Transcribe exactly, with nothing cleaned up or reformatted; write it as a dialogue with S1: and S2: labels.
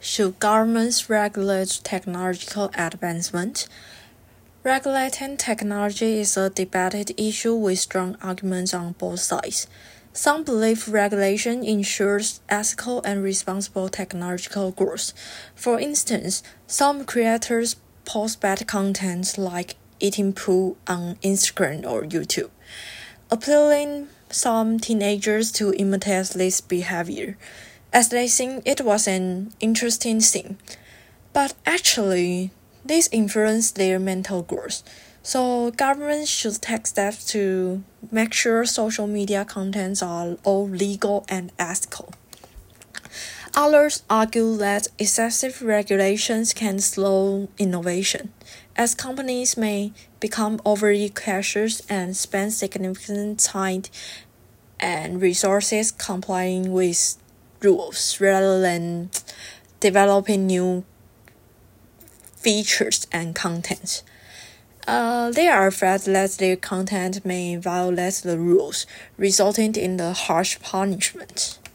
S1: Should governments regulate technological advancement? Regulating technology is a debated issue with strong arguments on both sides. Some believe regulation ensures ethical and responsible technological growth. For instance, some creators post bad content like eating poo on Instagram or YouTube, appealing some teenagers to imitate this behavior, as they think it was an interesting thing. But actually, this influences their mental growth. So governments should take steps to make sure social media contents are all legal and ethical. Others argue that excessive regulations can slow innovation, as companies may become overly cautious and spend significant time and resources complying with rules rather than developing new features and content. Uh, they are afraid that their content may violate the rules, resulting in the harsh punishment.